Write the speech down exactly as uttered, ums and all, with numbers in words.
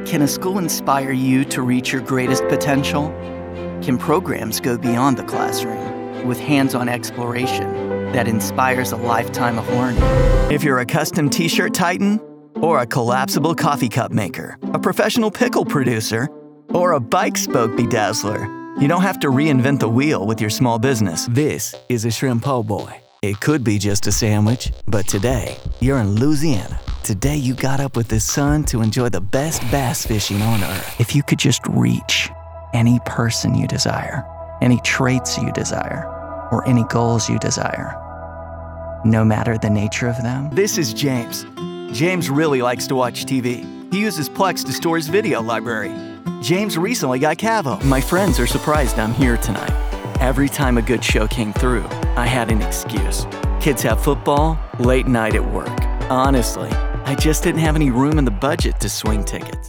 Can a school inspire you to reach your greatest potential? Can programs go beyond the classroom with hands-on exploration that inspires a lifetime of learning? If you're a custom t-shirt titan, or a collapsible coffee cup maker, a professional pickle producer, or a bike spoke bedazzler, you don't have to reinvent the wheel with your small business. This is a shrimp po' boy. It could be just a sandwich, but today, you're in Louisiana. Today you got up with the sun to enjoy the best bass fishing on earth. If you could just reach any person you desire, any traits you desire, or any goals you desire, no matter the nature of them. This is James. James really likes to watch T V. He uses Plex to store his video library. James recently got Cavo. My friends are surprised I'm here tonight. Every time a good show came through, I had an excuse. Kids have football, late night at work. Honestly, I just didn't have any room in the budget to swing tickets.